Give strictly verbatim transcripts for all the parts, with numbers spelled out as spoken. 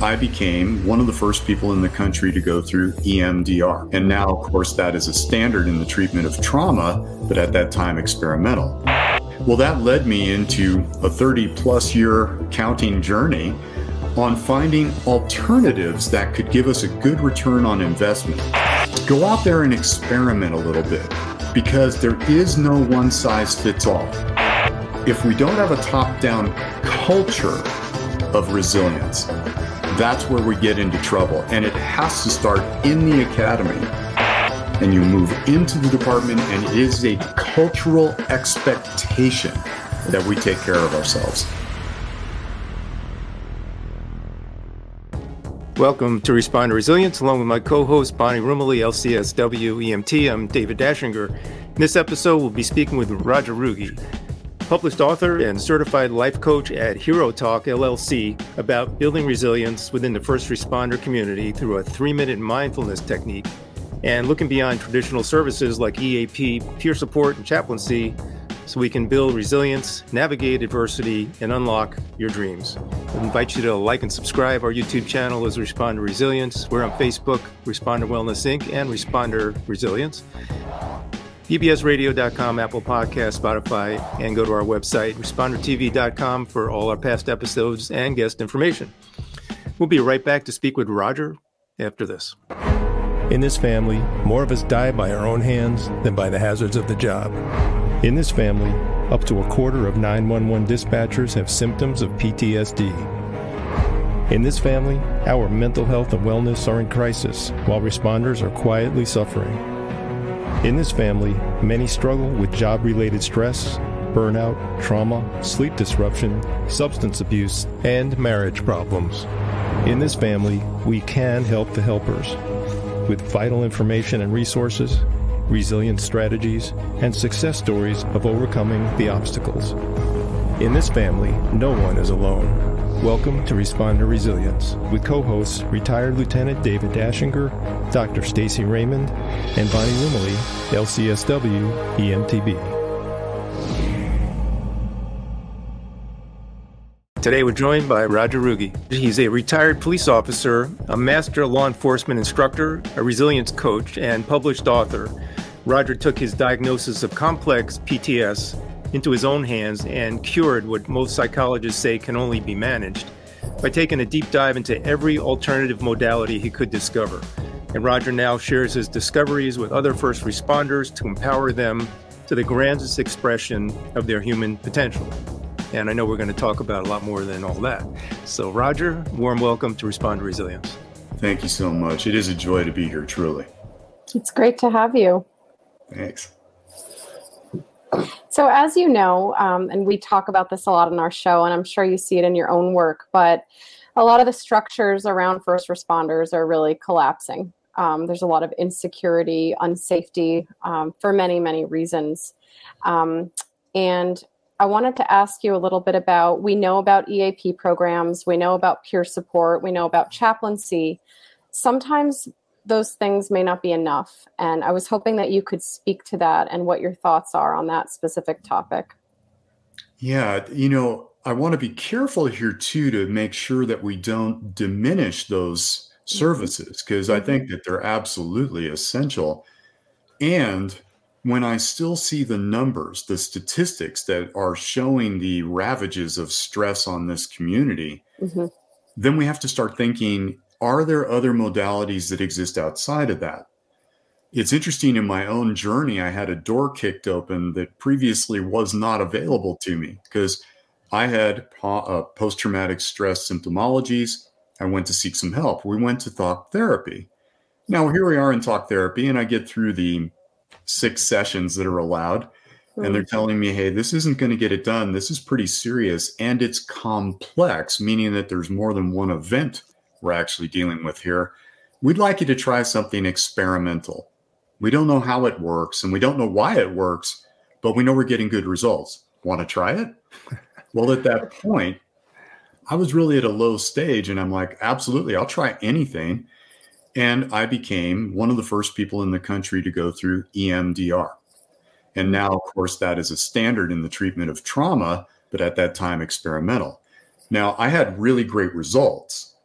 I became one of the first people in the country to go through E M D R. And now, of course, that is a standard in the treatment of trauma, but at that time experimental. Well, that led me into a thirty plus year counting journey on finding alternatives that could give us a good return on investment. Go out there and experiment a little bit, because there is no one size fits all. If we don't have a top-down culture of resilience, that's where we get into trouble. And it has to start in the academy. And you move into the department, and it is a cultural expectation that we take care of ourselves. Welcome to Respond to Resilience, along with my co-host Bonnie Rumely, L C S W E M T. I'm David Dashinger. In this episode, we'll be speaking with Roger Ruge, published author and certified life coach at Hero Talk, L L C, about building resilience within the first responder community through a three-minute mindfulness technique and looking beyond traditional services like E A P, peer support, and chaplaincy so we can build resilience, navigate adversity, and unlock your dreams. I invite you to like and subscribe our YouTube channel as Respond to Resilience. We're on Facebook, Responder Wellness Incorporated, and Responder Resilience. B B S radio dot com, Apple Podcasts, Spotify, and go to our website, responder t v dot com, for all our past episodes and guest information. We'll be right back to speak with Roger after this. In this family, more of us die by our own hands than by the hazards of the job. In this family, up to a quarter of nine one one dispatchers have symptoms of P T S D. In this family, our mental health and wellness are in crisis, while responders are quietly suffering. In this family, many struggle with job-related stress, burnout, trauma, sleep disruption, substance abuse, and marriage problems. In this family, we can help the helpers with vital information and resources, resilience strategies, and success stories of overcoming the obstacles. In this family, no one is alone. Welcome to Respond to Resilience with co-hosts retired Lieutenant David Dashinger, Doctor Stacy Raymond, and Bonnie Rumely, L C S W E M T B. Today we're joined by Roger Ruge. He's a retired police officer, a master law enforcement instructor, a resilience coach, and published author. Roger took his diagnosis of complex P T S into his own hands and cured what most psychologists say can only be managed by taking a deep dive into every alternative modality he could discover. And Roger now shares his discoveries with other first responders to empower them to the grandest expression of their human potential. And I know we're going to talk about a lot more than all that. So Roger, warm welcome to Respond to Resilience. Thank you so much. It is a joy to be here, truly. It's great to have you. Thanks. So as you know, um, and we talk about this a lot in our show, and I'm sure you see it in your own work, but a lot of the structures around first responders are really collapsing. Um, there's a lot of insecurity, unsafety um, for many, many reasons. Um, and I wanted to ask you a little bit about, we know about E A P programs, we know about peer support, we know about chaplaincy. Sometimes those things may not be enough. And I was hoping that you could speak to that and what your thoughts are on that specific topic. Yeah, you know, I want to be careful here too to make sure that we don't diminish those services, because I think that they're absolutely essential. And when I still see the numbers, the statistics that are showing the ravages of stress on this community, mm-hmm. then we have to start thinking, are there other modalities that exist outside of that? It's interesting, in my own journey, I had a door kicked open that previously was not available to me because I had uh, post-traumatic stress symptomologies. I went to seek some help. We went to talk therapy. Now, here we are in talk therapy, and I get through the six sessions that are allowed, mm-hmm. and they're telling me, hey, this isn't going to get it done. This is pretty serious, and it's complex, meaning that there's more than one event we're actually dealing with here. We'd like you to try something experimental. We don't know how it works, and we don't know why it works, but we know we're getting good results. Want to try it? Well, at that point, I was really at a low stage, and I'm like, absolutely, I'll try anything. And I became one of the first people in the country to go through E M D R. And now, of course, that is a standard in the treatment of trauma, but at that time, experimental. Now, I had really great results.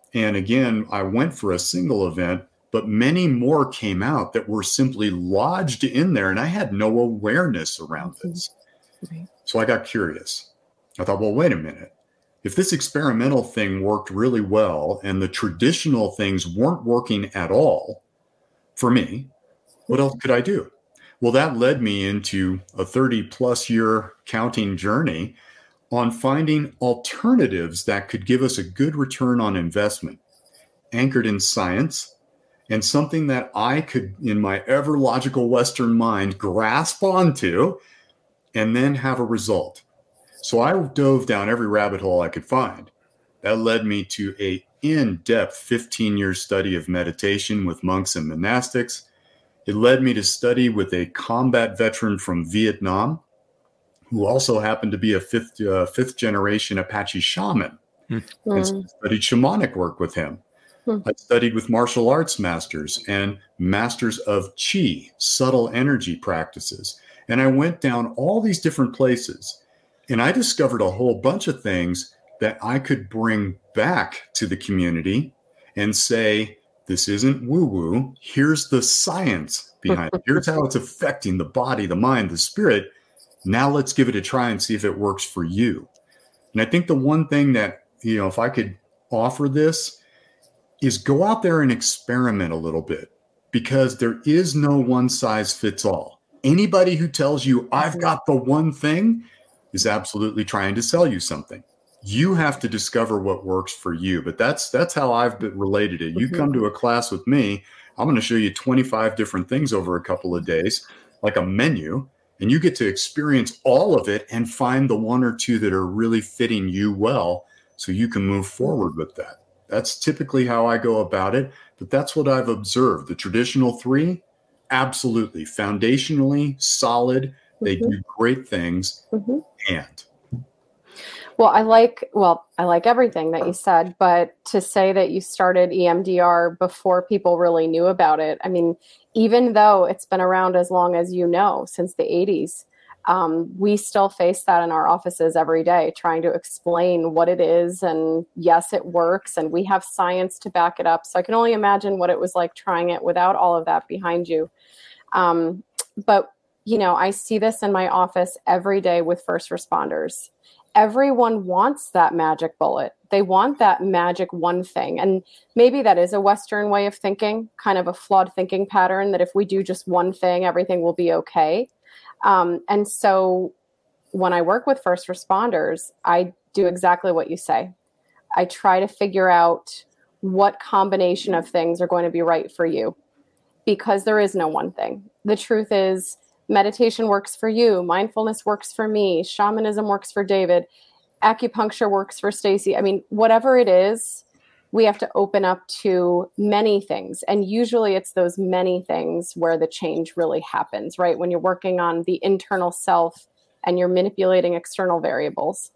And again, I went for a single event, but many more came out that were simply lodged in there. And I had no awareness around this. Right. So I got curious. I thought, well, wait a minute. If this experimental thing worked really well and the traditional things weren't working at all for me, what else could I do? Well, that led me into a thirty plus year counting journey on finding alternatives that could give us a good return on investment, anchored in science, and something that I could, in my ever logical Western mind, grasp onto and then have a result. So I dove down every rabbit hole I could find. That led me to a in-depth fifteen year study of meditation with monks and monastics. It led me to study with a combat veteran from Vietnam, who also happened to be a fifth, uh, fifth generation Apache shaman. Mm. And studied shamanic work with him. Mm. I studied with martial arts masters and masters of Qi, subtle energy practices. And I went down all these different places. And I discovered a whole bunch of things that I could bring back to the community and say, this isn't woo-woo. Here's the science behind it. Here's how it's affecting the body, the mind, the spirit. Now let's give it a try and see if it works for you. And I think the one thing that, you know, if I could offer this is go out there and experiment a little bit, because there is no one size fits all. Anybody who tells you I've got the one thing is absolutely trying to sell you something. You have to discover what works for you. But that's that's how I've been related it. You mm-hmm. come to a class with me, I'm going to show you twenty-five different things over a couple of days, like a menu, and you get to experience all of it and find the one or two that are really fitting you well so you can move forward with that. That's typically how I go about it, but that's what I've observed. The traditional three, absolutely, foundationally solid. They mm-hmm. do great things. Mm-hmm. And Well, I like, well, I like everything that you said, but to say that you started E M D R before people really knew about it, I mean, even though it's been around as long as you know, since the eighties, um, we still face that in our offices every day, trying to explain what it is. And yes, it works. And we have science to back it up. So I can only imagine what it was like trying it without all of that behind you. Um, but, you know, I see this in my office every day with first responders. Everyone wants that magic bullet. They want that magic one thing. And maybe that is a Western way of thinking, kind of a flawed thinking pattern, that if we do just one thing, everything will be okay. Um, and so when I work with first responders, I do exactly what you say. I try to figure out what combination of things are going to be right for you, because there is no one thing. The truth is, meditation works for you. Mindfulness works for me. Shamanism works for David. Acupuncture works for Stacy. I mean, whatever it is, we have to open up to many things. And usually it's those many things where the change really happens, right? When you're working on the internal self and you're manipulating external variables.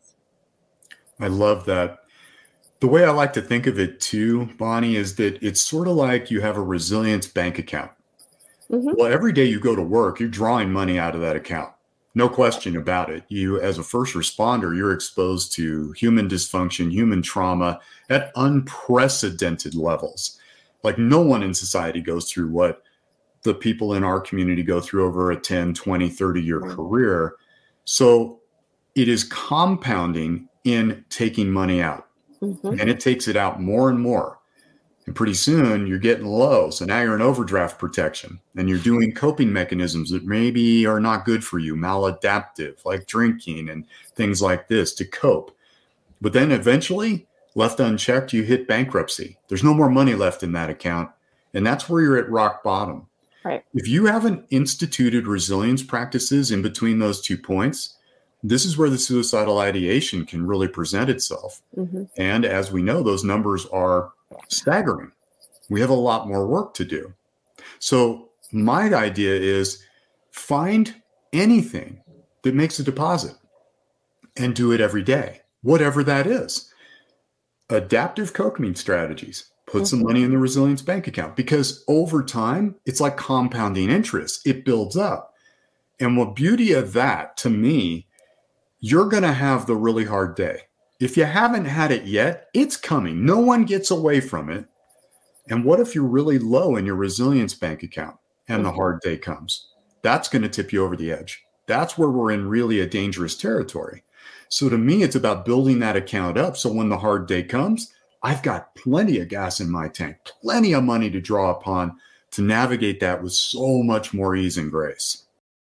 I love that. The way I like to think of it too, Bonnie, is that it's sort of like you have a resilience bank account. Mm-hmm. Well, every day you go to work, you're drawing money out of that account. No question about it. You, as a first responder, you're exposed to human dysfunction, human trauma at unprecedented levels. Like no one in society goes through what the people in our community go through over a ten, twenty, thirty year mm-hmm. career. So it is compounding in taking money out. Mm-hmm. And it takes it out more and more. And pretty soon you're getting low. So now you're in overdraft protection and you're doing coping mechanisms that maybe are not good for you, maladaptive, like drinking and things like this to cope. But then eventually, left unchecked, you hit bankruptcy. There's no more money left in that account. And that's where you're at rock bottom. Right. If you haven't instituted resilience practices in between those two points, this is where the suicidal ideation can really present itself. Mm-hmm. And as we know, those numbers are staggering. We have a lot more work to do. So my idea is find anything that makes a deposit and do it every day, whatever that is. Adaptive coping strategies. Put mm-hmm. some money in the resilience bank account, because over time, it's like compounding interest. It builds up. And the beauty of that, to me, you're going to have the really hard day. If you haven't had it yet, it's coming. No one gets away from it. And what if you're really low in your resilience bank account and the hard day comes? That's going to tip you over the edge. That's where we're in really a dangerous territory. So to me, it's about building that account up. So when the hard day comes, I've got plenty of gas in my tank, plenty of money to draw upon to navigate that with so much more ease and grace.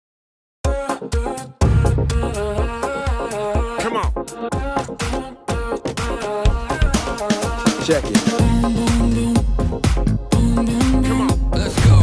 Come on. Check it. Come on, let's go.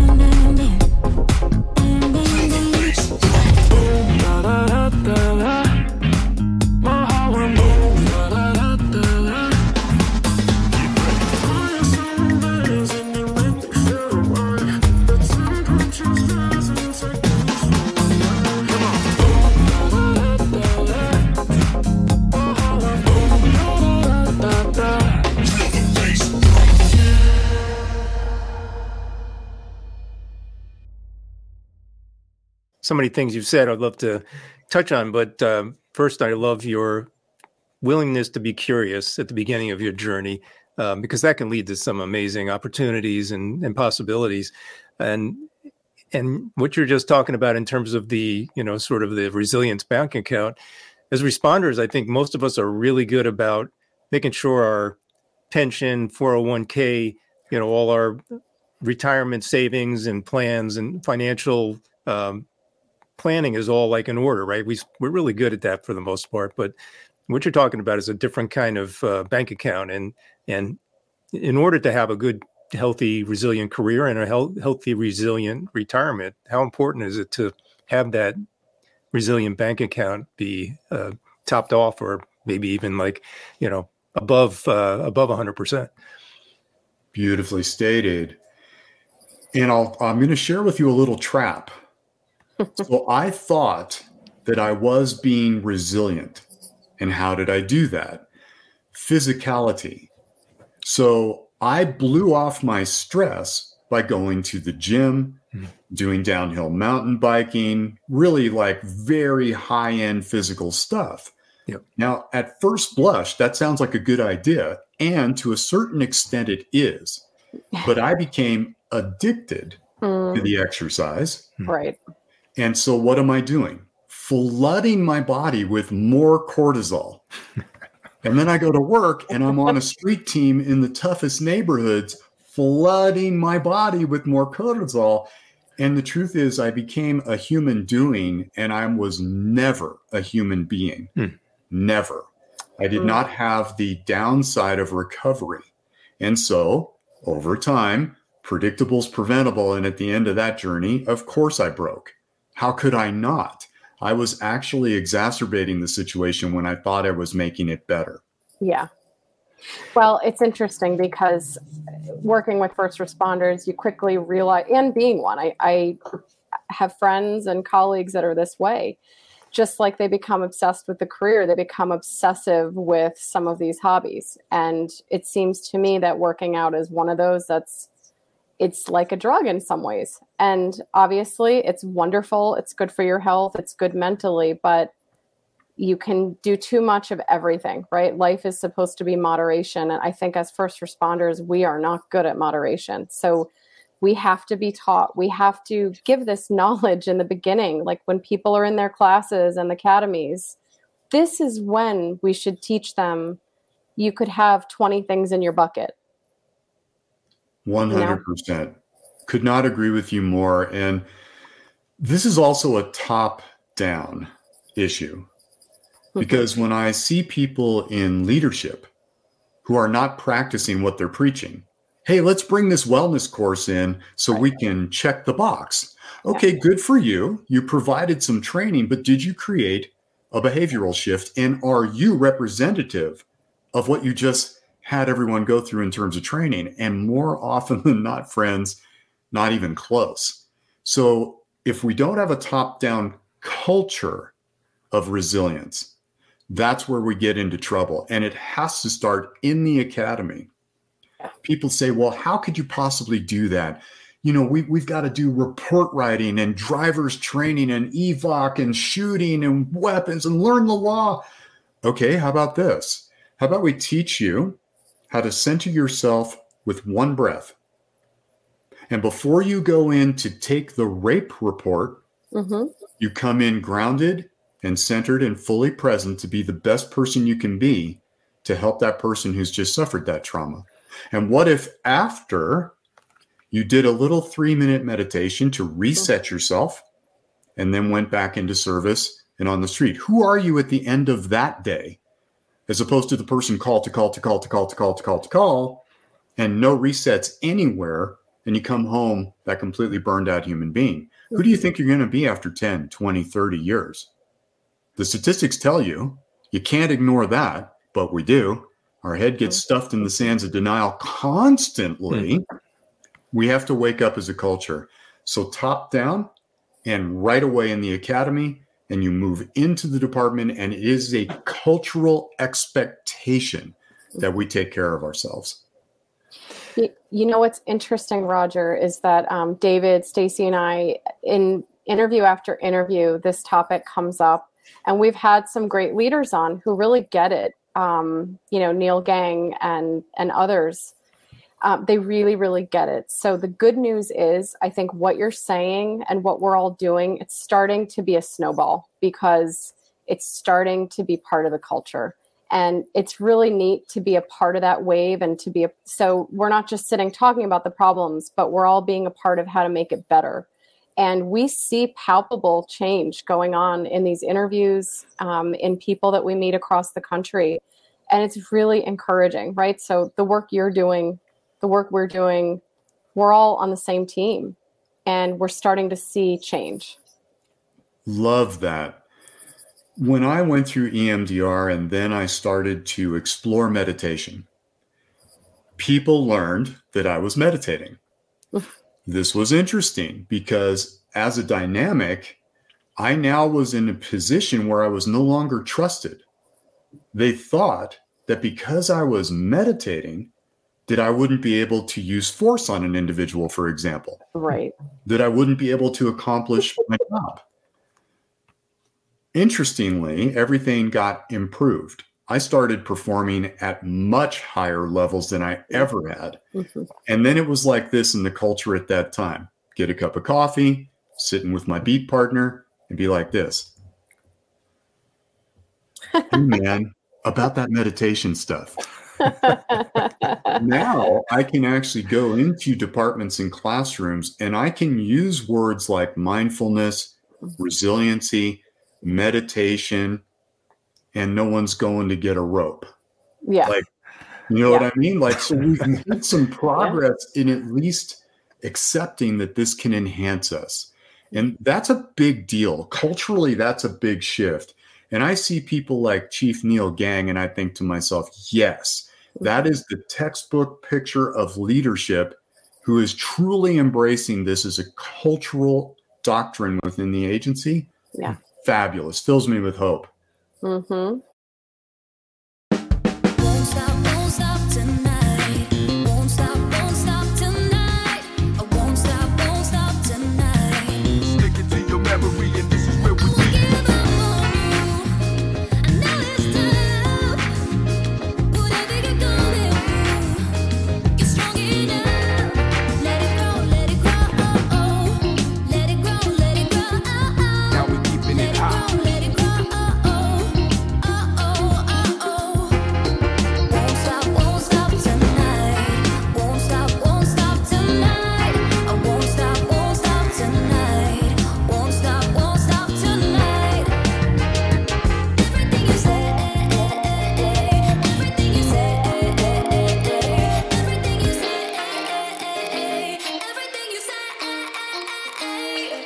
So many things you've said I'd love to touch on, but um, first, I love your willingness to be curious at the beginning of your journey, um, because that can lead to some amazing opportunities and, and possibilities. And and what you're just talking about in terms of the, you know, sort of the resilience bank account, as responders, I think most of us are really good about making sure our pension, four oh one k, you know, all our retirement savings and plans and financial um, planning is all like in order, right? We, we're really good at that for the most part, but what you're talking about is a different kind of uh, bank account. And, and in order to have a good, healthy, resilient career and a health, healthy, resilient retirement, how important is it to have that resilient bank account be uh, topped off, or maybe even like, you know, above, uh, above one hundred percent? Beautifully stated. And I'll, I'm going to share with you a little trap. So I thought that I was being resilient. And how did I do that? Physicality. So I blew off my stress by going to the gym, mm-hmm. doing downhill mountain biking, really like very high-end physical stuff. Yep. Now, at first blush, that sounds like a good idea. And to a certain extent it is. But I became addicted mm. to the exercise. Right. And so what am I doing? Flooding my body with more cortisol. And then I go to work and I'm on a street team in the toughest neighborhoods, flooding my body with more cortisol. And the truth is I became a human doing, and I was never a human being. Hmm. Never. I did not have the downside of recovery. And so over time, predictable is preventable. And at the end of that journey, of course I broke. How could I not? I was actually exacerbating the situation when I thought I was making it better. Yeah. Well, it's interesting because working with first responders, you quickly realize, and being one, I, I have friends and colleagues that are this way. Just like they become obsessed with the career, they become obsessive with some of these hobbies. And it seems to me that working out is one of those that's, it's like a drug in some ways. And obviously it's wonderful. It's good for your health. It's good mentally, but you can do too much of everything, right? Life is supposed to be moderation. And I think as first responders, we are not good at moderation. So we have to be taught, we have to give this knowledge in the beginning, like when people are in their classes and academies, this is when we should teach them you could have twenty things in your bucket. one hundred percent. Could not agree with you more. And this is also a top-down issue. Because when I see people in leadership who are not practicing what they're preaching, hey, let's bring this wellness course in so we can check the box. Okay, good for you. You provided some training, but did you create a behavioral shift? And are you representative of what you just had everyone go through in terms of training? And more often than not, friends, not even close. So if we don't have a top-down culture of resilience, that's where we get into trouble. And it has to start in the academy. People say, well, how could you possibly do that? You know, we, we've got to do report writing and driver's training and E V O C and shooting and weapons and learn the law. Okay, how about this? How about we teach you how to center yourself with one breath? And before you go in to take the rape report, mm-hmm. you come in grounded and centered and fully present to be the best person you can be to help that person who's just suffered that trauma. And what if after you did a little three-minute meditation to reset mm-hmm. yourself and then went back into service and on the street? Who are you at the end of that day? As opposed to the person call to call to call to call to call to call to call and no resets anywhere, and you come home that completely burned out human being. Mm-hmm. Who do you think you're going to be after ten, twenty, thirty years? The statistics tell you, you can't ignore that, but we do. Our head gets stuffed in the sands of denial constantly. Mm-hmm. We have to wake up as a culture. So top down and right away in the academy, and you move into the department, and it is a cultural expectation that we take care of ourselves. You, you know what's interesting, Roger, is that um, David, Stacy, and I, in interview after interview, this topic comes up. And we've had some great leaders on who really get it. Um, you know, Neil Gang and and others, um, they really, really get it. So the good news is, I think what you're saying and what we're all doing, it's starting to be a snowball because it's starting to be part of the culture. And it's really neat to be a part of that wave and to be a, so we're not just sitting talking about the problems, but we're all being a part of how to make it better. And we see palpable change going on in these interviews, um, in people that we meet across the country. And it's really encouraging, right? So the work you're doing, the work we're doing, we're all on the same team and we're starting to see change. Love that. When I went through E M D R and then I started to explore meditation, people learned that I was meditating. This was interesting because as a dynamic, I now was in a position where I was no longer trusted. They thought that because I was meditating, that I wouldn't be able to use force on an individual, for example. Right. That I wouldn't be able to accomplish my job. Interestingly, everything got improved. I started performing at much higher levels than I ever had. Mm-hmm. And then it was like this in the culture at that time. Get a cup of coffee, sitting with my beat partner, and be like this. Hey, man, about that meditation stuff. Now I can actually go into departments and classrooms, and I can use words like mindfulness, resiliency, meditation, and no one's going to get a rope. Yeah. Like, you know yeah. what I mean? Like, so we've made some progress yeah. in at least accepting that this can enhance us. And that's a big deal. Culturally, that's a big shift. And I see people like Chief Neil Gang, and I think to myself, yes, that is the textbook picture of leadership who is truly embracing this as a cultural doctrine within the agency. Yeah. Fabulous. Fills me with hope. Mm-hmm. Won't stop, won't stop tonight. Won't stop, won't stop tonight. I won't stop, won't stop tonight. Stick it to your memory, and this is where we Won't give up on you. I know it's tough. Whatever you're going through, you're strong enough. Let it grow, let it grow. Oh, oh. Let it grow, let it grow. Oh, oh. Now we're keeping Let it it hot. grow, let it grow. Oh, oh. Oh, oh, oh, oh. Won't stop, won't stop tonight. Won't stop, won't stop tonight. I won't stop, won't stop tonight. Won't stop, won't stop tonight. Everything you say, everything you say, everything you say, everything you say.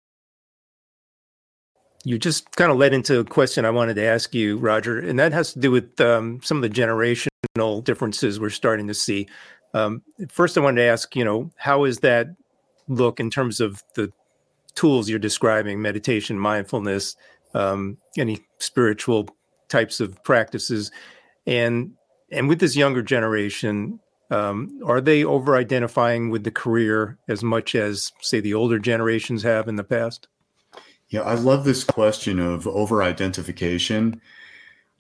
You just kind of led into a question I wanted to ask you, Roger, and that has to do with um, some of the generational differences we're starting to see. Um, first, I wanted to ask, you know, how is that look in terms of the tools you're describing, meditation, mindfulness, um, any spiritual types of practices, and and with this younger generation, um, are they over-identifying with the career as much as, say, the older generations have in the past? Yeah, I love this question of over-identification.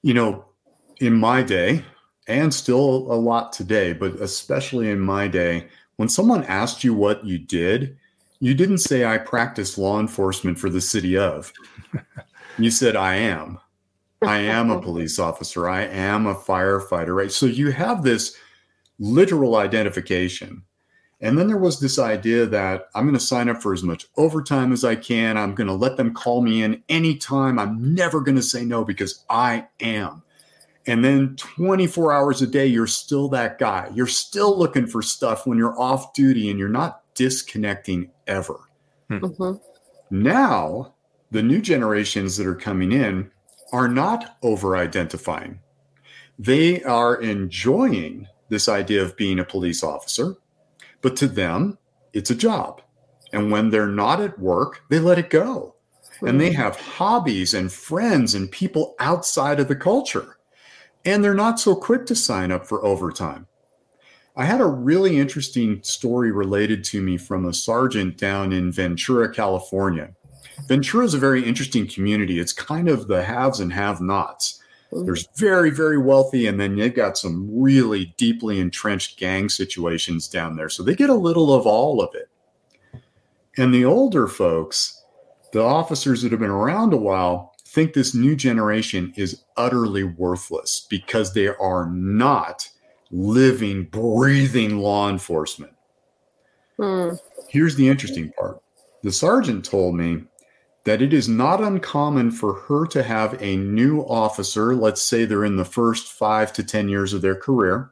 You know, in my day, and still a lot today, but especially in my day, when someone asked you what you did, you didn't say, I practice law enforcement for the city of. You said, I am. I am a police officer. I am a firefighter, right? So you have this literal identification. And then there was this idea that I'm going to sign up for as much overtime as I can. I'm going to let them call me in anytime. I'm never going to say no because I am. And then twenty-four hours a day, you're still that guy. You're still looking for stuff when you're off duty and you're not disconnecting ever. Mm-hmm. Now, the new generations that are coming in are not over-identifying. They are enjoying this idea of being a police officer, but to them, it's a job. And when they're not at work, they let it go. Mm-hmm. And they have hobbies and friends and people outside of the culture. And they're not so quick to sign up for overtime. I had a really interesting story related to me from a sergeant down in Ventura, California. Ventura is a very interesting community. It's kind of the haves and have-nots. There's very, very wealthy, and then they've got some really deeply entrenched gang situations down there. So they get a little of all of it. And the older folks, the officers that have been around a while, think this new generation is utterly worthless because they are not living, breathing law enforcement. Hmm. Here's the interesting part. The sergeant told me that it is not uncommon for her to have a new officer, let's say they're in the first five to ten years of their career,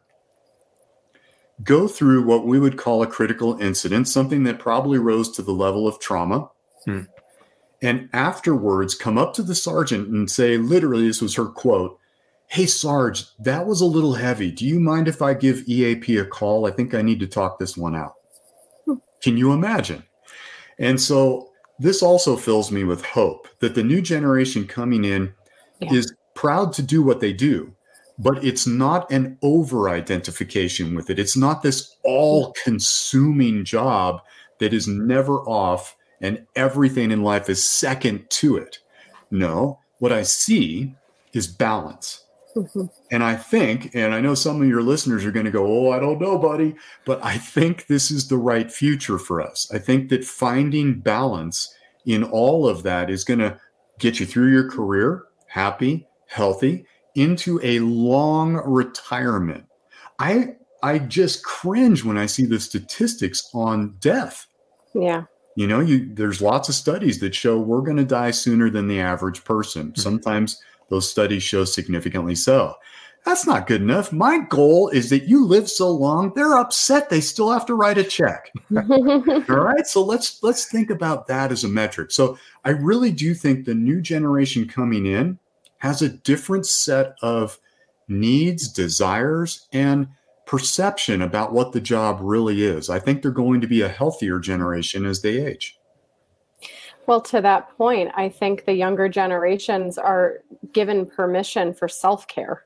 go through what we would call a critical incident, something that probably rose to the level of trauma. Hmm. And afterwards come up to the sergeant and say, literally, this was her quote, "Hey, Sarge, that was a little heavy. Do you mind if I give E A P a call? I think I need to talk this one out." Hmm. Can you imagine? And so this also fills me with hope that the new generation coming in yeah. is proud to do what they do, but it's not an over-identification with it. It's not this all-consuming job that is never off and everything in life is second to it. No, what I see is balance. Mm-hmm. And I think, and I know some of your listeners are going to go, oh, I don't know, buddy, but I think this is the right future for us. I think that finding balance in all of that is going to get you through your career, happy, healthy, into a long retirement. I I just cringe when I see the statistics on death. Yeah. You know, you there's lots of studies that show we're going to die sooner than the average person. Mm-hmm. Sometimes those studies show significantly so. That's not good enough. My goal is that you live so long, they're upset they still have to write a check. All right. So let's let's think about that as a metric. So I really do think the new generation coming in has a different set of needs, desires, and perception about what the job really is. I think they're going to be a healthier generation as they age. Well, to that point, I think the younger generations are given permission for self-care.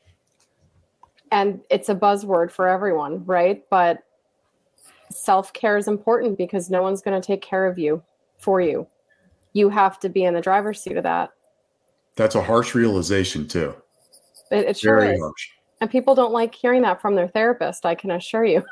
And it's a buzzword for everyone, right? But self-care is important because no one's going to take care of you for you. You have to be in the driver's seat of that. That's a harsh realization, too. It, it sure Very is. harsh. And people don't like hearing that from their therapist, I can assure you.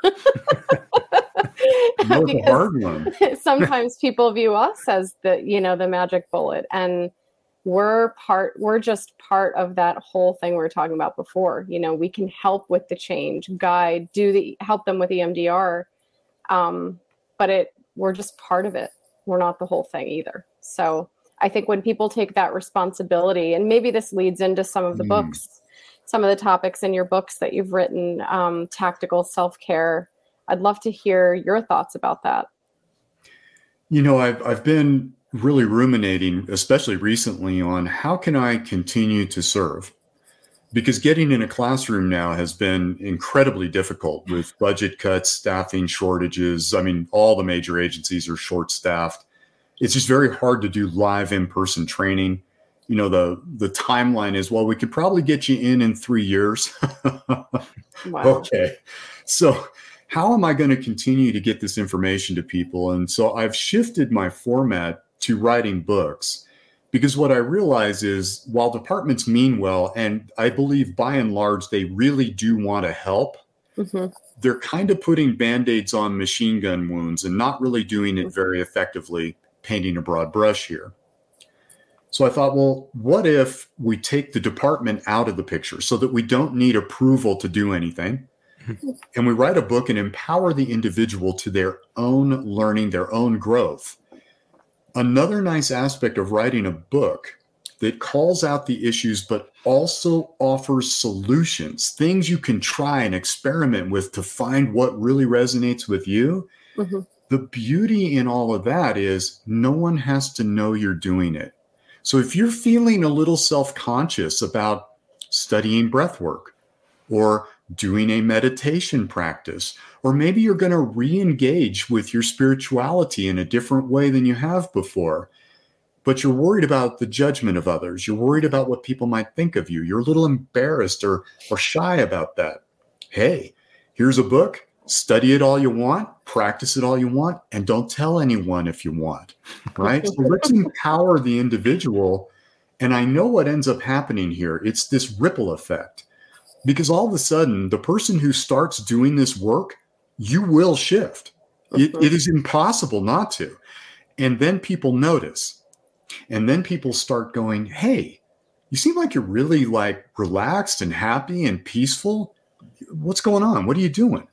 No, it's a hard one. Sometimes people view us as the, you know, the magic bullet. And we're part, we're just part of that whole thing we were talking about before. You know, we can help with the change, guide, do the, help them with E M D R. Um, but it, we're just part of it. We're not the whole thing either. So I think when people take that responsibility, and maybe this leads into some of the mm. books, some of the topics in your books that you've written, um, tactical self-care, I'd love to hear your thoughts about that. You know, I've, I've been really ruminating, especially recently, on how can I continue to serve? Because getting in a classroom now has been incredibly difficult with budget cuts, staffing shortages. I mean, all the major agencies are short-staffed. It's just very hard to do live in-person training. You know, the, the timeline is, well, we could probably get you in in three years. Wow. Okay. So how am I going to continue to get this information to people? And so I've shifted my format to writing books Because what I realize is while departments mean well, and I believe by and large, they really do want to help, Mm-hmm. they're kind of putting Band-Aids on machine gun wounds and not really doing it very effectively, painting a broad brush here. So I thought, well, what if we take the department out of the picture so that we don't need approval to do anything? And we write a book and empower the individual to their own learning, their own growth. Another nice aspect of writing a book that calls out the issues, but also offers solutions, things you can try and experiment with to find what really resonates with you. Mm-hmm. The beauty in all of that is no one has to know you're doing it. So if you're feeling a little self-conscious about studying breath work or doing a meditation practice, or maybe you're going to re-engage with your spirituality in a different way than you have before, but you're worried about the judgment of others. You're worried about what people might think of you. You're a little embarrassed or, or shy about that. Hey, here's a book. Study it all you want, practice it all you want, and don't tell anyone if you want, right? So let's empower the individual. And I know what ends up happening here. It's this ripple effect. Because all of a sudden, the person who starts doing this work, you will shift. It, it is impossible not to. And then people notice. And then people start going, hey, you seem like you're really like relaxed and happy and peaceful. What's going on? What are you doing?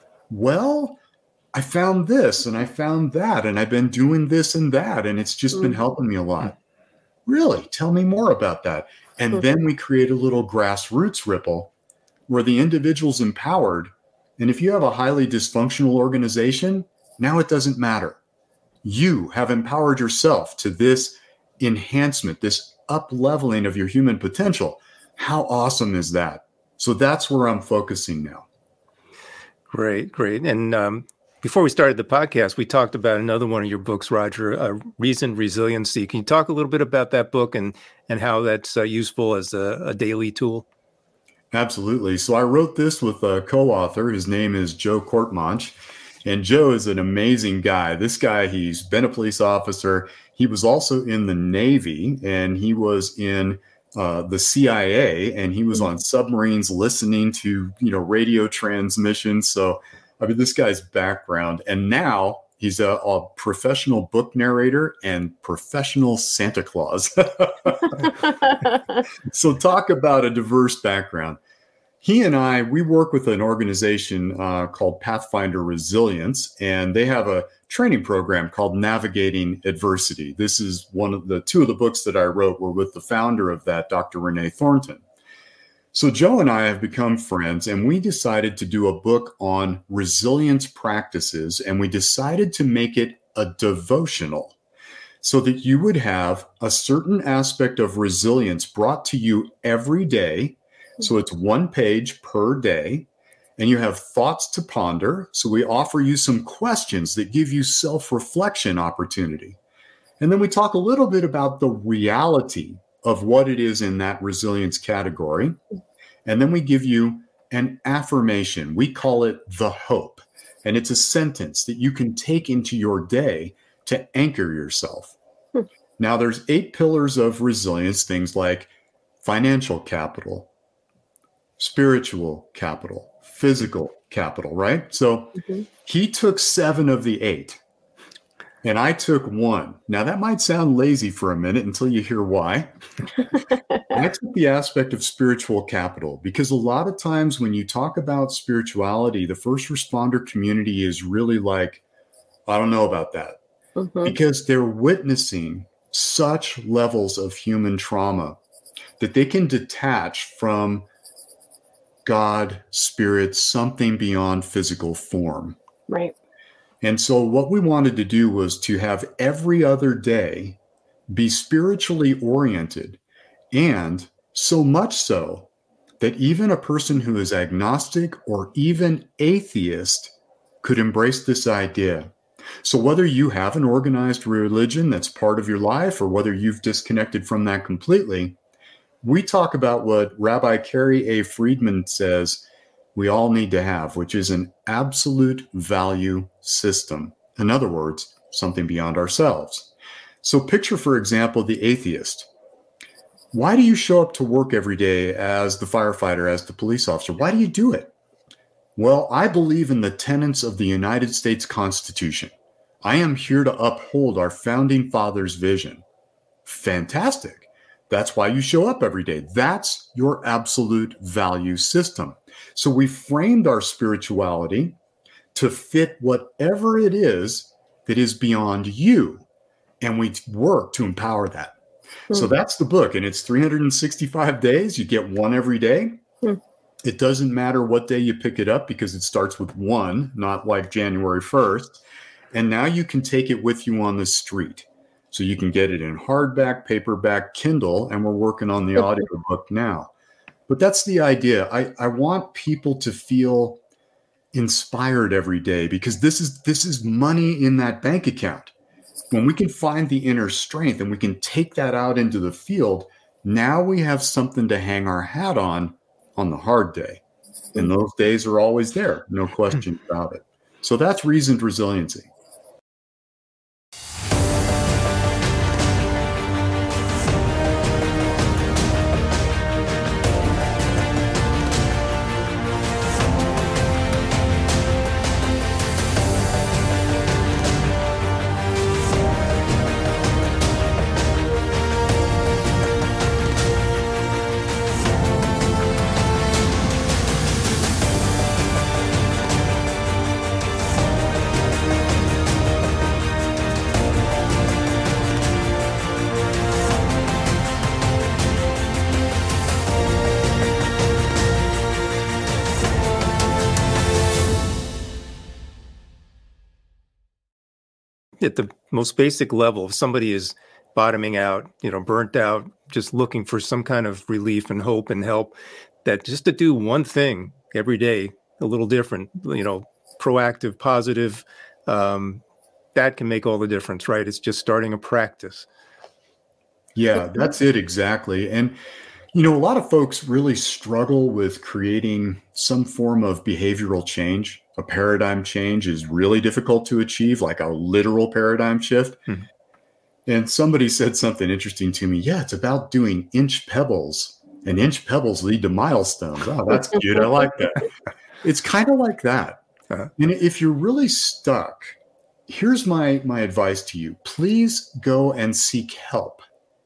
Well, I found this and I found that, and I've been doing this and that, and it's just been helping me a lot. Really? Tell me more about that. And then we create a little grassroots ripple where the individual's empowered. And if you have a highly dysfunctional organization, now it doesn't matter. You have empowered yourself to this enhancement, this up-leveling of your human potential. How awesome is that? So that's where I'm focusing now. Great, great. And um, before we started the podcast, we talked about another one of your books, Roger, uh, Reason, Resiliency. Can you talk a little bit about that book and, and how that's uh, useful as a, a daily tool? Absolutely. So I wrote this with a co-author. His name is Joe Courtemanche. And Joe is an amazing guy. This guy, he's been a police officer. He was also in the Navy, and he was in uh, the C I A, and he was on submarines listening to, you know, radio transmissions. So, I mean, this guy's background. And now he's a, a professional book narrator and professional Santa Claus. So talk about a diverse background. He and I, we work with an organization uh, called Pathfinder Resilience, and they have a training program called Navigating Adversity. This is one of the two of the books that I wrote were with the founder of that, Doctor Renee Thornton. So Joe and I have become friends, and we decided to do a book on resilience practices, and we decided to make it a devotional so that you would have a certain aspect of resilience brought to you every day. So it's one page per day, and you have thoughts to ponder. So we offer you some questions that give you self-reflection opportunity. And then we talk a little bit about the reality of what it is in that resilience category. And then we give you an affirmation. We call it the hope. And it's a sentence that you can take into your day to anchor yourself. Hmm. Now, there's eight pillars of resilience, things like financial capital, spiritual capital, physical capital, right? So mm-hmm. He took seven of the eight, and I took one. Now, that might sound lazy for a minute until you hear why. I took the aspect of spiritual capital because a lot of times when you talk about spirituality, the first responder community is really like, I don't know about that, mm-hmm. because they're witnessing such levels of human trauma that they can detach from God, spirit, something beyond physical form. Right. And so what we wanted to do was to have every other day be spiritually oriented, and so much so that even a person who is agnostic or even atheist could embrace this idea. So whether you have an organized religion that's part of your life or whether you've disconnected from that completely, we talk about what Rabbi Carrie A. Friedman says we all need to have, which is an absolute value system. In other words, something beyond ourselves. So picture, for example, the atheist. Why do you show up to work every day as the firefighter, as the police officer? Why do you do it? Well, I believe in the tenets of the United States Constitution. I am here to uphold our founding fathers' vision. Fantastic. That's why you show up every day. That's your absolute value system. So we framed our spirituality to fit whatever it is that is beyond you. And we work to empower that. Hmm. So that's the book. And it's three hundred sixty-five days. You get one every day. Hmm. It doesn't matter what day you pick it up because it starts with one, not like January first. And now you can take it with you on the street. So you can get it in hardback, paperback, Kindle, and we're working on the audiobook now. But that's the idea. I, I want people to feel inspired every day because this is this is money in that bank account. When we can find the inner strength and we can take that out into the field, now we have something to hang our hat on on the hard day. And those days are always there, no question about it. So that's reasoned resiliency. At the most basic level, if somebody is bottoming out, you know, burnt out, just looking for some kind of relief and hope and help, that just to do one thing every day, a little different, you know, proactive, positive, um, that can make all the difference, right? It's just starting a practice. Yeah, that's it exactly. And, you know, a lot of folks really struggle with creating some form of behavioral change. A paradigm change is really difficult to achieve, like a literal paradigm shift. Hmm. And somebody said something interesting to me. Yeah, it's about doing inch pebbles, and inch pebbles lead to milestones. Oh, that's cute. I like that. It's kind of like that. Uh-huh. And if you're really stuck, here's my, my advice to you. Please go and seek help.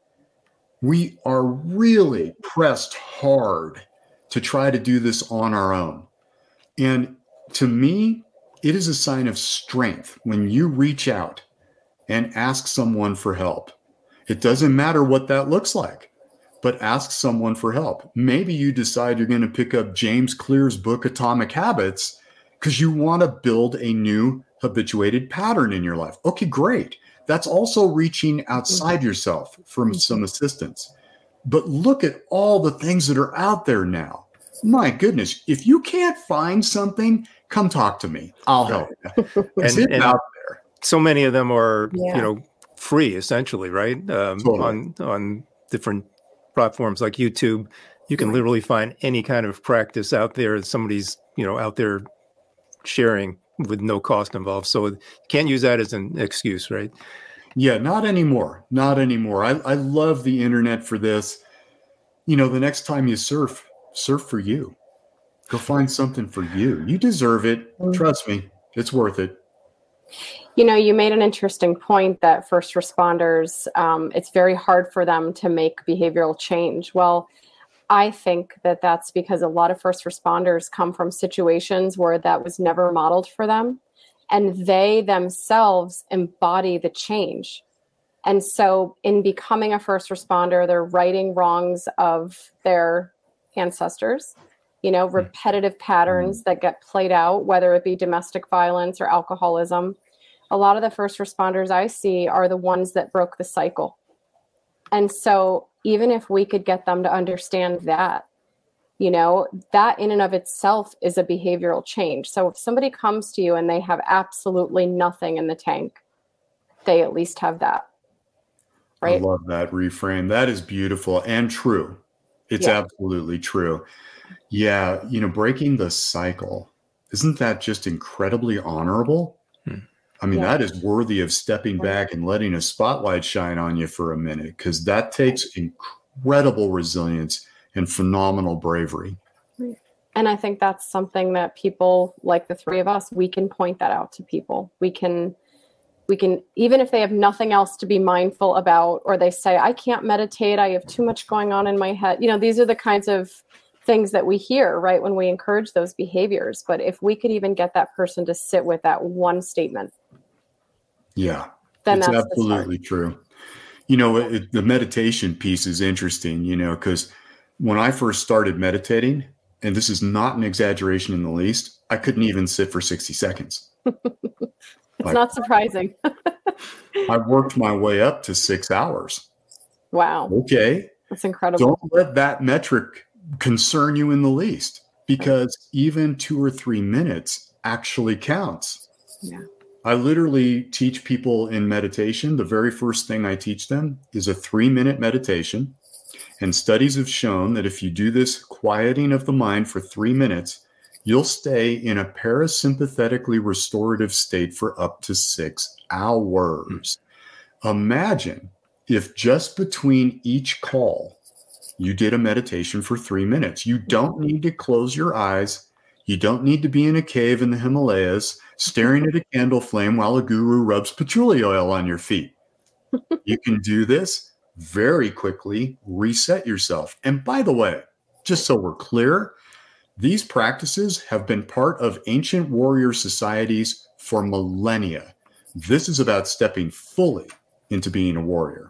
We are really pressed hard to try to do this on our own. And to me, it is a sign of strength when you reach out and ask someone for help. It doesn't matter what that looks like, but ask someone for help. Maybe you decide you're going to pick up James Clear's book, Atomic Habits, because you want to build a new habituated pattern in your life. Okay, great. That's also reaching outside yourself for some assistance. But look at all the things that are out there now. My goodness, if you can't find something, come talk to me. I'll help you. It's and, and out there. So many of them are, Yeah. you know, free essentially, right? Um, Totally. On on different platforms like YouTube, you can literally find any kind of practice out there that somebody's, you know, out there sharing with no cost involved. So you can't use that as an excuse, right? Yeah, not anymore. Not anymore. I, I love the internet for this. You know, the next time you surf, surf for you. Go find something for you. You deserve it. Trust me, it's worth it. You know, you made an interesting point that first responders, um, it's very hard for them to make behavioral change. Well, I think that that's because a lot of first responders come from situations where that was never modeled for them, and they themselves embody the change. And so in becoming a first responder, they're righting wrongs of their ancestors, you know, repetitive patterns that get played out, whether it be domestic violence or alcoholism. A lot of the first responders I see are the ones that broke the cycle. And so even if we could get them to understand that, you know, that in and of itself is a behavioral change. So if somebody comes to you and they have absolutely nothing in the tank, they at least have that. Right? I love that reframe. That is beautiful and true. It's Yeah. absolutely true. Yeah, you know, breaking the cycle, isn't that just incredibly honorable? Hmm. I mean, Yeah. that is worthy of stepping back and letting a spotlight shine on you for a minute, because that takes incredible resilience and phenomenal bravery. And I think that's something that people like the three of us, we can point that out to people. We can, we can, even if they have nothing else to be mindful about, or they say, I can't meditate, I have too much going on in my head. You know, these are the kinds of things that we hear, right, when we encourage those behaviors. But if we could even get that person to sit with that one statement, Yeah, then it's that's the start. absolutely true. You know, it, the meditation piece is interesting, you know, because when I first started meditating, and this is not an exaggeration in the least, I couldn't even sit for sixty seconds. It's Like, not surprising. I worked my way up to six hours. Wow, Okay. that's incredible. Don't let that metric concern you in the least, because even two or three minutes actually counts. Yeah. I literally teach people in meditation. The very first thing I teach them is a three minute meditation. And studies have shown that if you do this quieting of the mind for three minutes, you'll stay in a parasympathetically restorative state for up to six hours. Imagine if just between each call, you did a meditation for three minutes. You don't need to close your eyes. You don't need to be in a cave in the Himalayas staring at a candle flame while a guru rubs patchouli oil on your feet. You can do this very quickly, reset yourself. And by the way, just so we're clear, these practices have been part of ancient warrior societies for millennia. This is about stepping fully into being a warrior.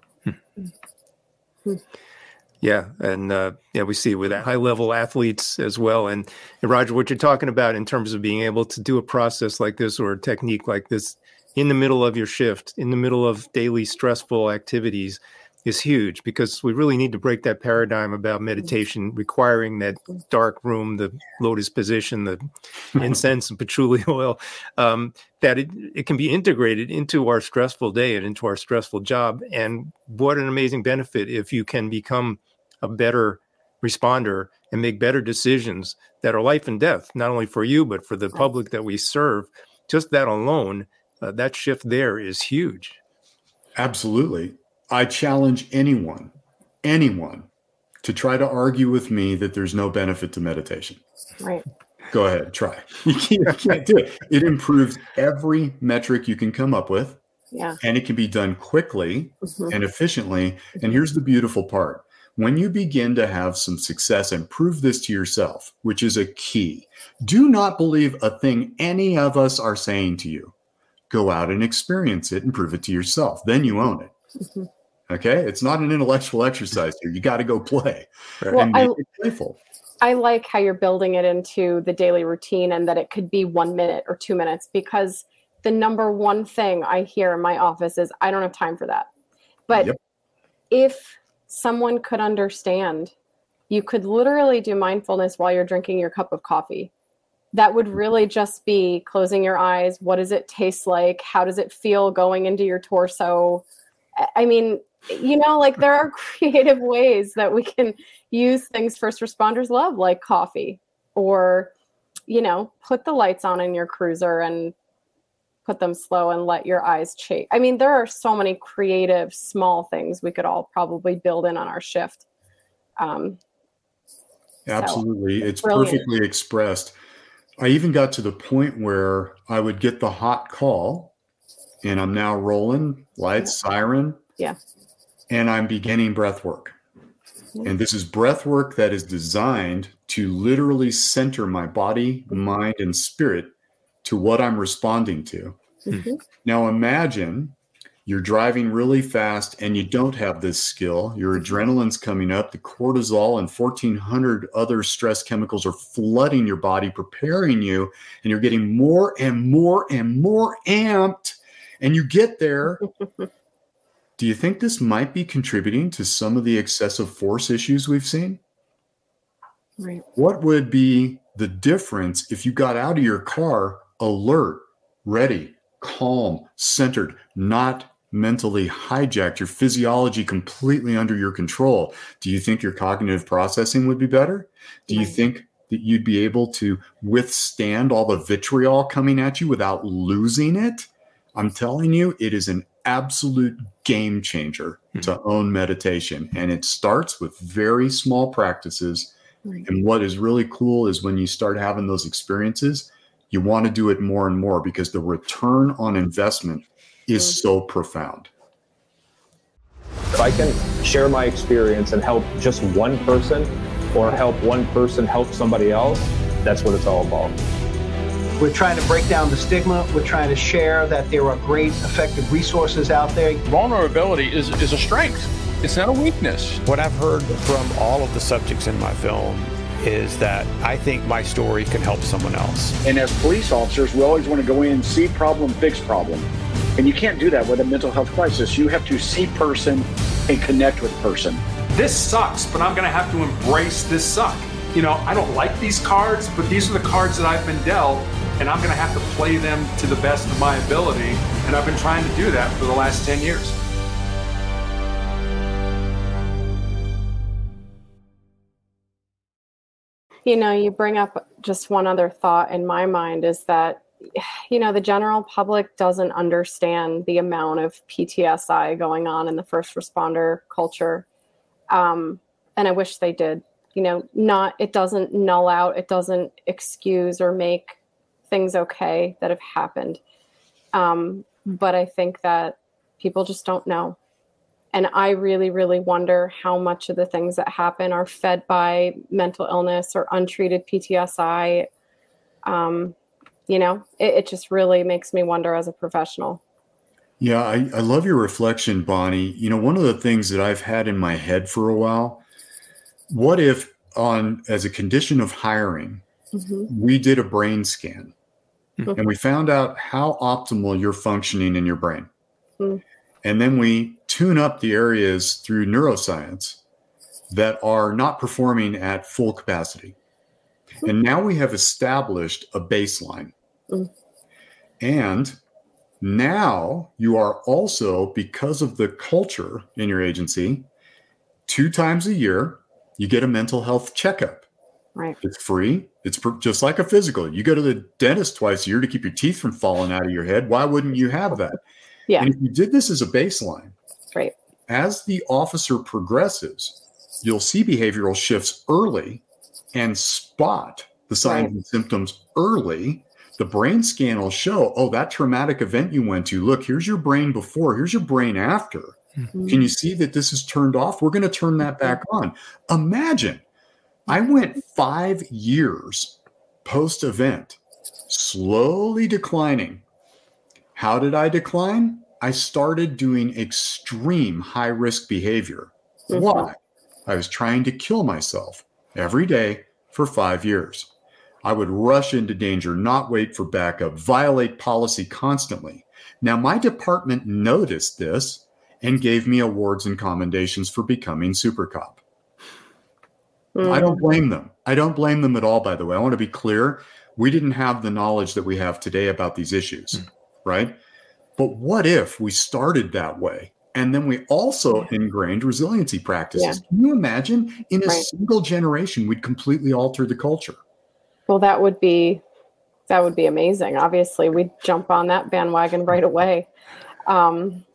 Yeah, and uh, yeah, we see it with high-level athletes as well. And, and Roger, what you're talking about in terms of being able to do a process like this or a technique like this in the middle of your shift, in the middle of daily stressful activities, is huge, because we really need to break that paradigm about meditation requiring that dark room, the lotus position, the incense and patchouli oil, um, that it, it can be integrated into our stressful day and into our stressful job. And what an amazing benefit if you can become a better responder and make better decisions that are life and death, not only for you, but for the public that we serve. Just that alone, uh, that shift there is huge. Absolutely. I challenge anyone, anyone to try to argue with me that there's no benefit to meditation. Right. Go ahead, try. You can't, you can't do it. It improves every metric you can come up with, Yeah. and it can be done quickly Mhm. and efficiently. And here's the beautiful part. When you begin to have some success, and prove this to yourself, which is a key, do not believe a thing any of us are saying to you. Go out and experience it and prove it to yourself. Then you own it. Mhm. Okay? It's not an intellectual exercise here. You got to go play Well, and make I- it playful. I like how you're building it into the daily routine, and that it could be one minute or two minutes, because the number one thing I hear in my office is, I don't have time for that. But Yep. if someone could understand, you could literally do mindfulness while you're drinking your cup of coffee. That would really just be closing your eyes. What does it taste like? How does it feel going into your torso? I- I mean, you know, like, there are creative ways that we can use things first responders love, like coffee, or, you know, put the lights on in your cruiser and put them slow and let your eyes chase. I mean, there are so many creative small things we could all probably build in on our shift. Um, so, Absolutely. It's brilliant. perfectly expressed. I even got to the point where I would get the hot call, and I'm now rolling, lights, siren. Yeah. And I'm beginning breath work. And this is breath work that is designed to literally center my body, mind, and spirit to what I'm responding to. Mhm. Now imagine you're driving really fast and you don't have this skill. Your adrenaline's coming up, the cortisol and fourteen hundred other stress chemicals are flooding your body, preparing you, and you're getting more and more and more amped. And you get there. Do you think this might be contributing to some of the excessive force issues we've seen? Right. What would be the difference if you got out of your car alert, ready, calm, centered, not mentally hijacked, your physiology completely under your control? Do you think your cognitive processing would be better? Do you Right. think that you'd be able to withstand all the vitriol coming at you without losing it? I'm telling you, it is an absolute game changer mm-hmm. to own meditation. And it starts with very small practices. Right. And what is really cool is when you start having those experiences, you want to do it more and more because the return on investment is mm-hmm. so profound. If I can share my experience and help just one person or help one person help somebody else, that's what it's all about. We're trying to break down the stigma. We're trying to share that there are great, effective resources out there. Vulnerability is, is a strength. It's not a weakness. What I've heard from all of the subjects in my film is that I think my story can help someone else. And as police officers, we always want to go in, see problem, fix problem. And you can't do that with a mental health crisis. You have to see person and connect with person. This sucks, but I'm going to have to embrace this suck. You know, I don't like these cards, but these are the cards that I've been dealt, and I'm going to have to play them to the best of my ability. And I've been trying to do that for the last ten years. You know, you bring up just one other thought in my mind is that, you know, the general public doesn't understand the amount of P T S I going on in the first responder culture. Um, and I wish they did. You know, not, it doesn't null out, it doesn't excuse or make things okay that have happened. Um, but I think that people just don't know. And I really, really wonder how much of the things that happen are fed by mental illness or untreated P T S I. Um, you know, it, it just really makes me wonder as a professional. Yeah, I, I love your reflection, Bonnie. You know, one of the things that I've had in my head for a while, what if on as a condition of hiring, mm-hmm. we did a brain scan mm-hmm. and we found out how optimal you're functioning in your brain. Mm-hmm. And then we tune up the areas through neuroscience that are not performing at full capacity. Mm-hmm. And now we have established a baseline. Mm-hmm. And now you are also, because of the culture in your agency, two times a year, you get a mental health checkup. Right. It's free. It's per, just like a physical. You go to the dentist twice a year to keep your teeth from falling out of your head. Why wouldn't you have that? Yeah. And if you did this as a baseline, right. as the officer progresses, you'll see behavioral shifts early and spot the signs right. and symptoms early. The brain scan will show, oh, that traumatic event you went to, look, here's your brain before, here's your brain after. Mm-hmm. Can you see that this is turned off? We're going to turn that back on. Imagine, I went five years post-event, slowly declining. How did I decline? I started doing extreme high-risk behavior. Mm-hmm. Why? I was trying to kill myself every day for five years. I would rush into danger, not wait for backup, violate policy constantly. Now, my department noticed this and gave me awards and commendations for becoming super cop. Mm. I don't blame them. I don't blame them at all, by the way. I want to be clear. We didn't have the knowledge that we have today about these issues, mm. right? But what if we started that way? And then we also yeah. ingrained resiliency practices. Yeah. Can you imagine in a right. single generation, we'd completely alter the culture? Well, that would be, that would be amazing. Obviously, we'd jump on that bandwagon right away. Um,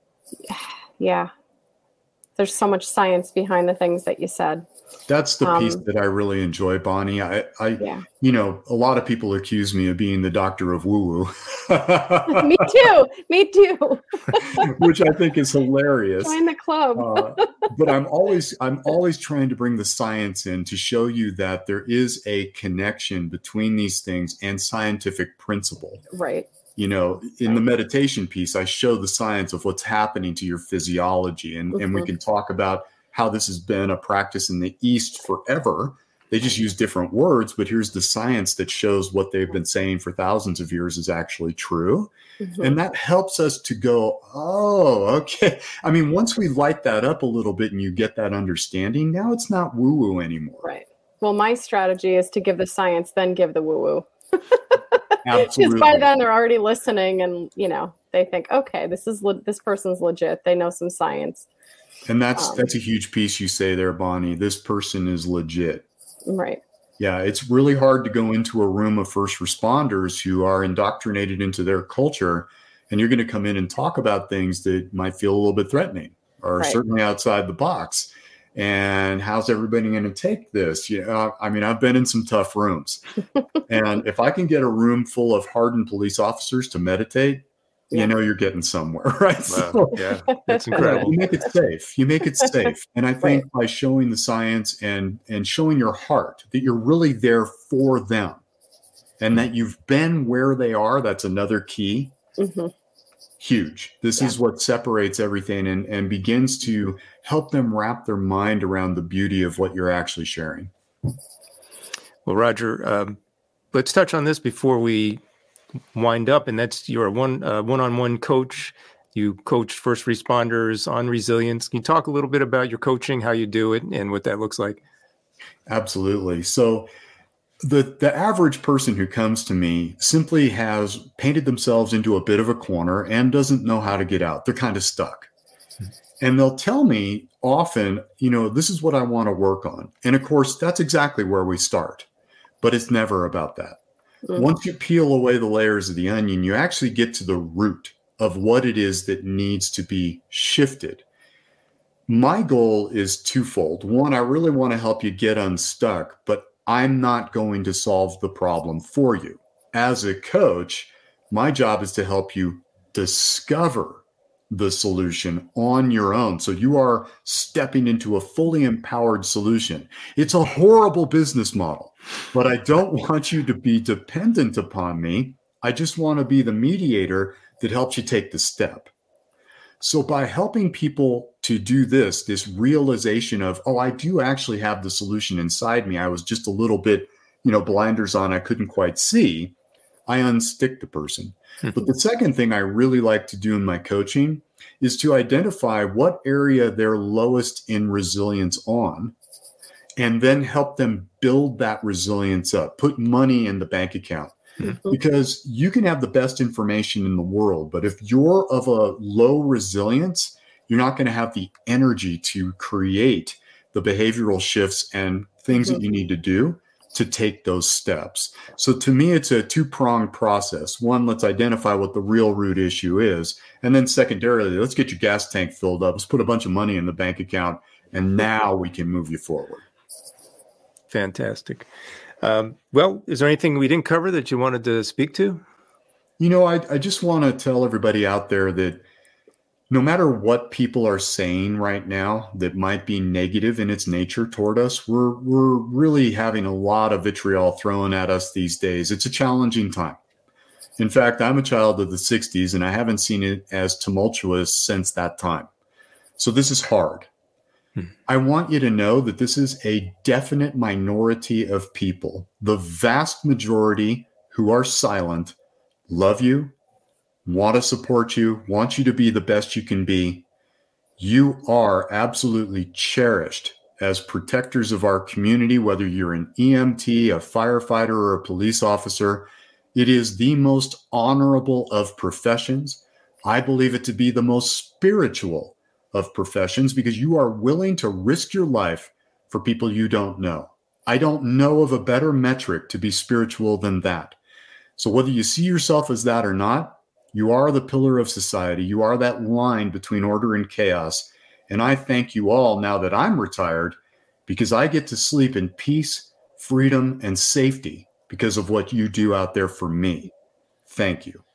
yeah. There's so much science behind the things that you said. That's the um, piece that I really enjoy, Bonnie. I, I yeah. you know, a lot of people accuse me of being the doctor of woo-woo. Me too. Me too. Which I think is hilarious. Join the club. uh, but I'm always, I'm always trying to bring the science in to show you that there is a connection between these things and scientific principle. Right. You know, in right. the meditation piece, I show the science of what's happening to your physiology, and, mm-hmm. and we can talk about how this has been a practice in the East forever. They just use different words, but here's the science that shows what they've been saying for thousands of years is actually true. Mm-hmm. And that helps us to go, oh, okay. I mean, once we light that up a little bit and you get that understanding, now it's not woo-woo anymore. Right. Well, my strategy is to give the science, then give the woo-woo. Absolutely. Because by then they're already listening and, you know, they think, okay, this is le- this person's legit. They know some science. And that's um, that's a huge piece you say there, Bonnie. This person is legit. Right. Yeah, it's really hard to go into a room of first responders who are indoctrinated into their culture and you're going to come in and talk about things that might feel a little bit threatening or Right. certainly outside the box. And how's everybody going to take this? You know, I mean, I've been in some tough rooms, and if I can get a room full of hardened police officers to meditate, Yeah. you know, you're getting somewhere, right? Wow. So, Yeah, that's yeah, incredible. you make it safe. You make it safe. And I think by showing the science and and showing your heart that you're really there for them and that you've been where they are, that's another key. Mhm. Huge. This Yeah. is what separates everything and, and begins to help them wrap their mind around the beauty of what you're actually sharing. Well, Roger, um, let's touch on this before we wind up, and that's you're a one uh, one-on-one coach. You coach first responders on resilience. Can you talk a little bit about your coaching, how you do it, and what that looks like? Absolutely. So the the average person who comes to me simply has painted themselves into a bit of a corner and doesn't know how to get out. They're kind of stuck. And they'll tell me often, you know, this is what I want to work on. And of course, that's exactly where we start. But it's never about that. Mhm. Once you peel away the layers of the onion, you actually get to the root of what it is that needs to be shifted. My goal is twofold. One, I really want to help you get unstuck, but I'm not going to solve the problem for you. As a coach, my job is to help you discover the solution on your own. So you are stepping into a fully empowered solution. It's a horrible business model, but I don't want you to be dependent upon me. I just want to be the mediator that helps you take the step. So by helping people to do this, this realization of, oh, I do actually have the solution inside me. I was just a little bit, you know, blinders on. I couldn't quite see. I unstick the person. But the second thing I really like to do in my coaching is to identify what area they're lowest in resilience on, and then help them build that resilience up, put money in the bank account. Because you can have the best information in the world, but if you're of a low resilience, you're not going to have the energy to create the behavioral shifts and things that you need to do to take those steps. So to me, it's a two-pronged process. One, let's identify what the real root issue is. And then secondarily, let's get your gas tank filled up. Let's put a bunch of money in the bank account, and now we can move you forward. Fantastic. Um, well, is there anything we didn't cover that you wanted to speak to? You know, I, I just want to tell everybody out there that no matter what people are saying right now that might be negative in its nature toward us, we're we're really having a lot of vitriol thrown at us these days. It's a challenging time. In fact, I'm a child of the sixties, and I haven't seen it as tumultuous since that time. So this is hard. Hmm. I want you to know that this is a definite minority of people. The vast majority who are silent love you, want to support you, want you to be the best you can be. You are absolutely cherished as protectors of our community, whether you're an E M T, a firefighter, or a police officer. It is the most honorable of professions. I believe it to be the most spiritual of professions because you are willing to risk your life for people you don't know. I don't know of a better metric to be spiritual than that. So whether you see yourself as that or not, you are the pillar of society. You are that line between order and chaos. And I thank you all now that I'm retired because I get to sleep in peace, freedom, and safety because of what you do out there for me. Thank you.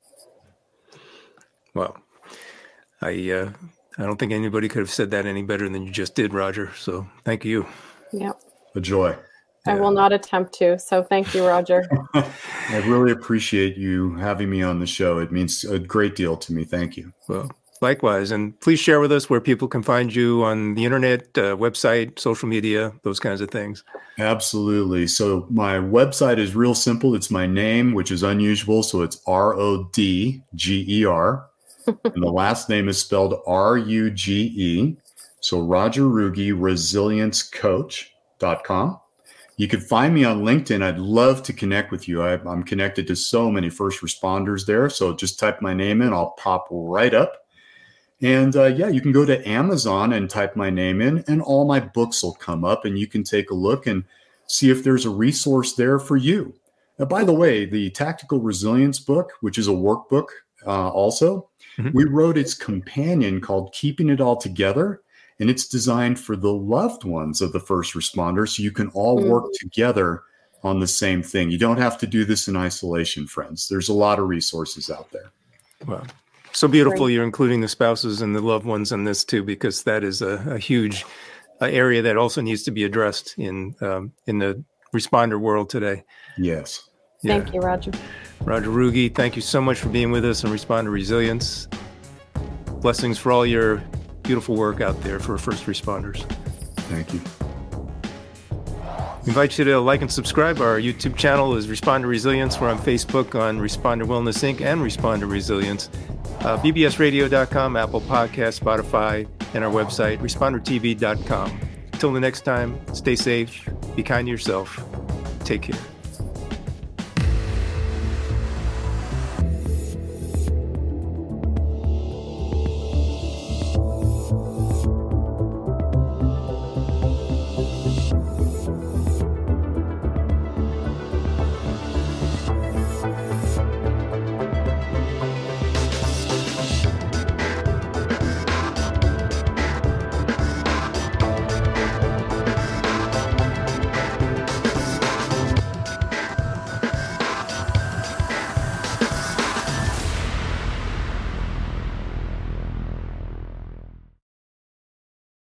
Well, I uh, I don't think anybody could have said that any better than you just did, Roger. So thank you. Yep. A joy. I will not attempt to. So thank you, Roger. I really appreciate you having me on the show. It means a great deal to me. Thank you. Well, likewise. And please share with us where people can find you on the internet, uh, website, social media, those kinds of things. Absolutely. So my website is real simple. It's my name, which is unusual. So it's R O D G E R. And the last name is spelled R U G E. So Roger Ruge, resilience coach dot com. You can find me on LinkedIn. I'd love to connect with you. I, I'm connected to so many first responders there. So just type my name in. I'll pop right up. And uh, yeah, you can go to Amazon and type my name in, and all my books will come up, and you can take a look and see if there's a resource there for you. Now, by the way, the Tactical Resilience book, which is a workbook, uh, also. Mm-hmm. We wrote its companion called Keeping It All Together, and it's designed for the loved ones of the first responders, so you can all mm-hmm. work together on the same thing. You don't have to do this in isolation, friends. There's a lot of resources out there. Wow. So beautiful. Great. You're including the spouses and the loved ones in this too, because that is a, a huge uh, area that also needs to be addressed in um, in the responder world today. Yes. Yeah. Thank you, Roger. Roger Ruge, thank you so much for being with us on Responder Resilience. Blessings for all your beautiful work out there for first responders. Thank you. We invite you to like and subscribe. Our YouTube channel is Responder Resilience. We're on Facebook on Responder Wellness Incorporated and Responder Resilience. Uh, B B S radio dot com, Apple Podcasts, Spotify, and our website, responder t v dot com. Until the next time, stay safe, be kind to yourself, take care.